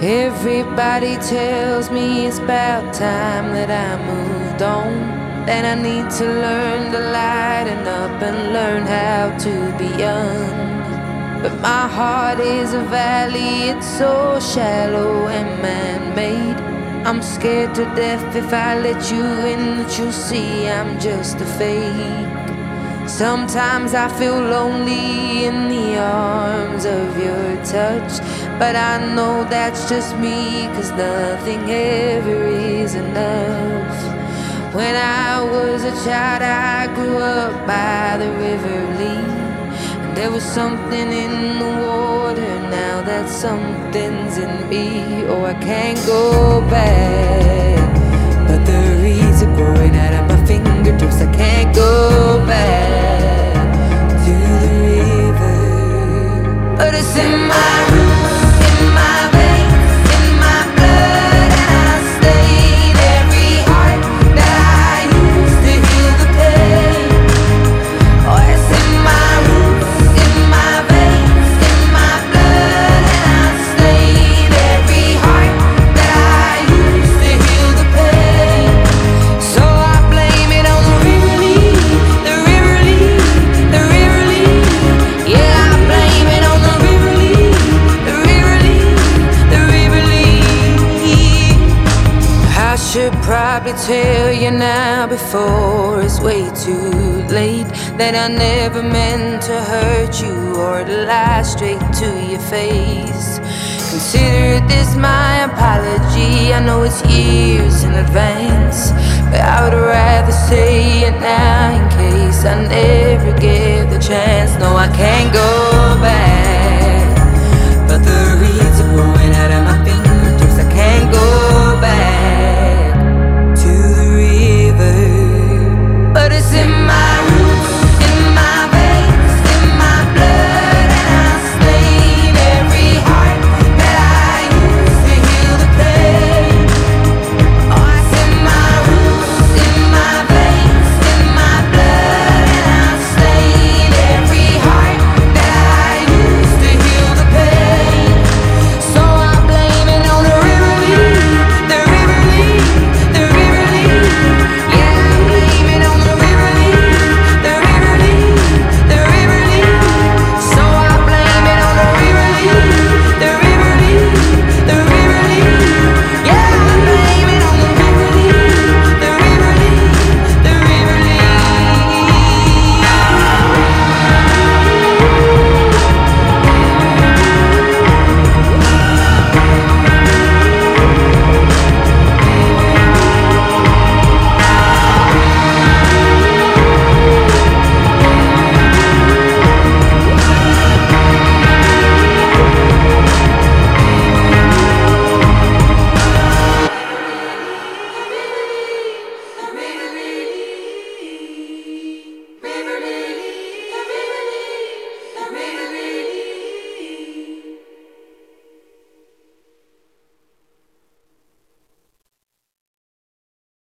Everybody tells me it's about time that I moved on, that I need to learn to lighten up and learn how to be young. But my heart is a valley, it's so shallow and man-made. I'm scared to death if I let you in, that you'll see I'm just a fake. Sometimes I feel lonely in the arms of your touch, but I know that's just me, 'cause nothing ever is enough. When I was a child, I grew up by the River Lee, and there was something in the water. Now that something's in me. Oh, I can't go back, but the reeds are growing out of my fingertips. I can't go back to the river, but it's in my roots, in my veins, in my blood, and I stayed every heart that I used to heal the pain. Oh, it's in my roots, in my veins, in my blood, and I stayed every heart that I used to heal the pain. So I blame it on the River Lee, the River Lee, the River Lee. Yeah, I blame it on the River Lee, the River Lee, the River Lee. I should probably tell you now before it's way too late, that I never meant to hurt you or to lie straight to your face. Consider this my apology. I know it's years in advance, but I would rather say it now in case I never get the chance. No, I can't go